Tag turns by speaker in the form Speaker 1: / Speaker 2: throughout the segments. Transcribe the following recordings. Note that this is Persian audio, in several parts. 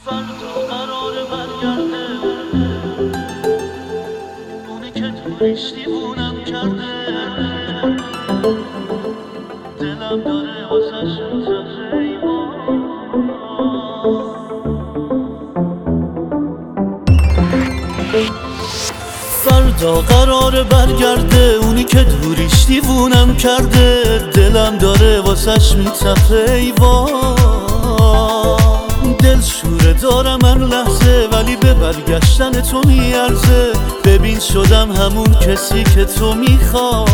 Speaker 1: فردا قراره برگرده، اونی که توریش دیوونم کرده. دلم داره واسش فردا قراره برگرده، اونی که دوریش دیوونم کرده. دلم داره واسش میتپه ای دل شوره دارم هر لحظه، ولی به برگشتن تو میارزه. ببین شدم همون کسی که تو میخوای.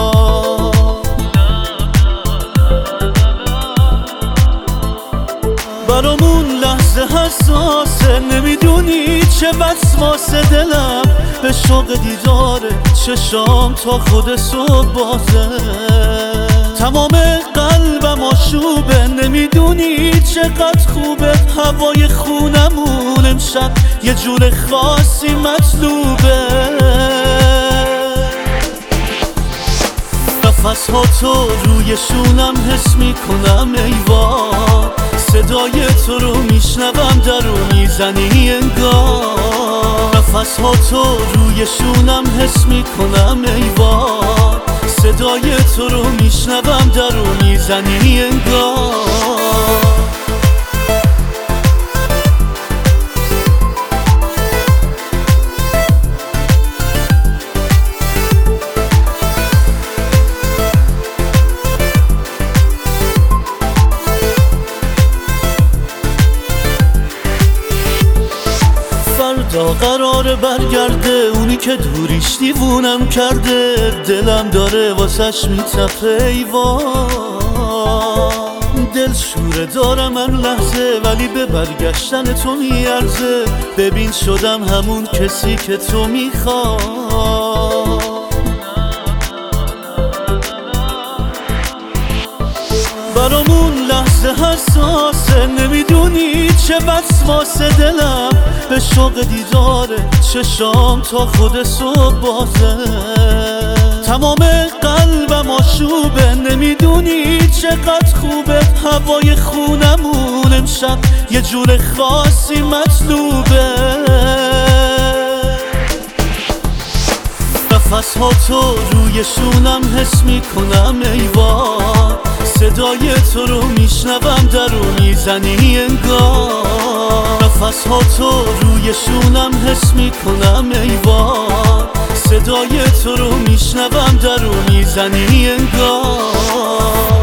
Speaker 1: برامون لحظه حساسه، نمیدونی چه وسواسه. دلم به شوق دیداره چشام تا خود صبح بازه. تمام قلبم آشوبه، نمیدونی چقدر خوبه. هوای خونمون امشب یه جور خاصی مطلوبه. نفس ها تو روی شونم حس میکنم ایوان. صدای تو رو میشنوم در رو میزنی انگار. نفس ها تو روی شونم حس میکنم ایوان. صدای تو رو میشنوم در رو میزنی انگار. فردا قراره برگرده، اونی که دوریش دیوونم کرده. دلم داره واسش میتپه ای دل شوره دارم هر لحظه، ولی به برگشتن تو میارزه. ببین شدم همون کسی که تو میخوای. برامون لحظه حساسه، نمیدونی چه وسواسه. دلم به شوق دیداره چشام تا خود صبح بازه. تمام قلبم آشوبه، نمیدونی چقدر خوبه. هوای خونمون امشب یه جور خاصی مطلوبه. نفس ها تو روی شونم حس میکنم ایوان. صدای تو رو میشنوم در رو میزنی انگار. نفس ها تو روی شونم حس میکنم ایوان. صدای تو رو میشنوم در رو میزنی انگار.